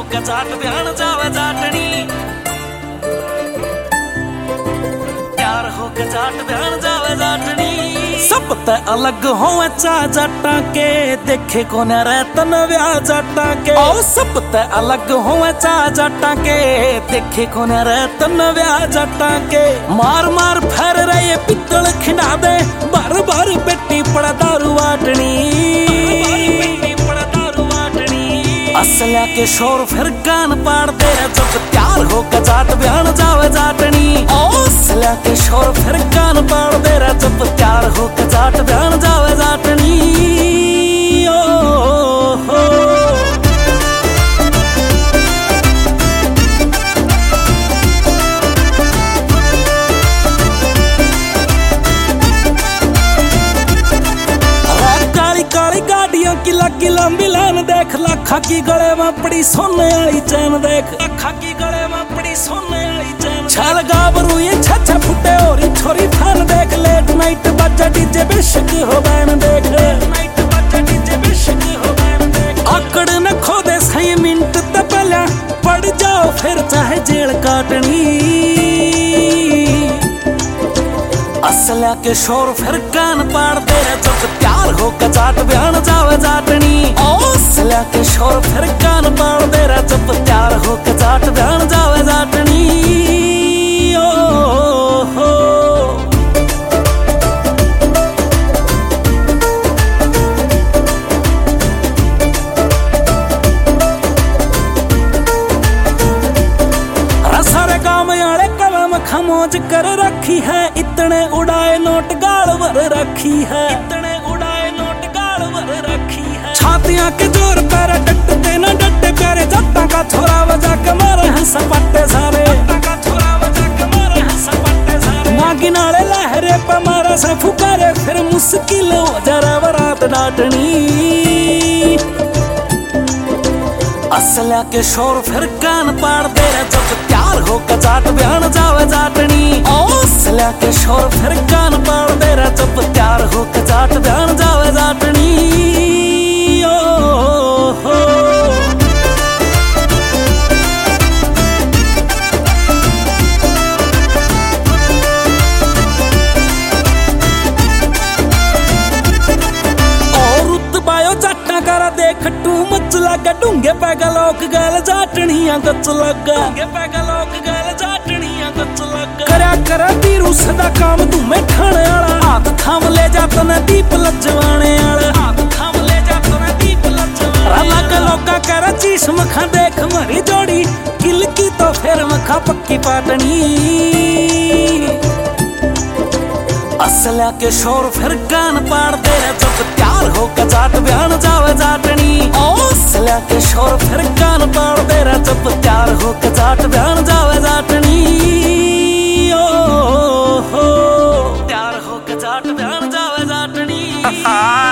के जाट ब्यान जावे जाटनी, तैयार हो के जाट ब्यान जावे जाटनी। सब ते अलग होवे चा जाटा के, देखे कोन रहतन व्याह जाटा के। ओ सब ते अलग होवे चा जाटा के, देखे कोन रहतन व्याह जाटा के। मार मार फेर रहे पित्तल खिंडा दे, बार बार बेटी पड़ा दारू वाटनी। असल्या के शोर फिर कान पाड़ दे, जब तैयार हो के जाट ब्यान जावे जाटनी। ओ असल्या के शोर फिर कान पाड़ दे, जब तैयार हो के जाट ब्यान जावे जाटनी। ओ हो की लगी लंबी लाइन देख, लाखा की गले में पड़ी सोने वाली चैन देख, लाखा की गले में पड़ी सोने वाली चैन। छल गाबरू ये छछा फुटे और छोरी फैन देख, लेट नाइट बजा डीजे बेशक हो बैन देख, लेट नाइट बजा डीजे बेशक हो बैन देख। आकड़ न खो दे सही मिनट ते पहले, पड़ जाओ फिर चाहे जेल काटनी। असल्या के शोर फिर कान पाड़ दे, जब तैयार हो के जाट ब्यान जावे जाटनी। ओ असल्या के शोर फिर कान पाड़ दे, जब तैयार हो के जाट ब्यान जावे जाटनी। ओ हो सारे गाँव आले कलम खमोज कर रखी है, इतने उड़ाए नोट गाल भर रखी है, इतने उड़ाए नोट गाल भर रखी है। छातियां के जोर पर डटते न डटे प्यारे, जट्टा का छोरा बजा के मारे हैं सपट्टे सारे, जट्टा का छोरा बजा के मारे हैं सपट्टे सारे। नागिन आले लहरे पे मारे से फुकारे, फिर मुश्किल हो जरा बरात डाटनी। असल्या के शोर फिर कान पाड़ दे, जब तैयार हो के जाट ब्यान जावे जाटनी। ओ असल्या के शोर फिर कान पाड़ दे, जब तैयार हो के जाट ब्यान जावे जाटनी। ओ हो देख टू मच लगा, डूंगे पैगा लोक गल जाटनियां गच लगा, डूंगे पैगा लोक गल जाटनियां गच लगा। करया करा बीरू सदा काम धूमे ठाणे आला, हाथ थाम ले जात न दीप लजवाने आला, हाथ थाम ले जात न दीप लजवाने। लग लोका करा चीस मखा देख मरी जोड़ी, किल की तो फिर मखा पक्की पाटनी। असल्या के शोर फिर कान पाड़ दे, जब तैयार हो के जाट ब्यान जावे जाटनी। ओ असल्या के शोर फिर कान पाड़ दे, जब तैयार हो के जाट ब्यान जावे जाटनी। ओ हो तैयार हो के जाट ब्यान जावे जाटनी।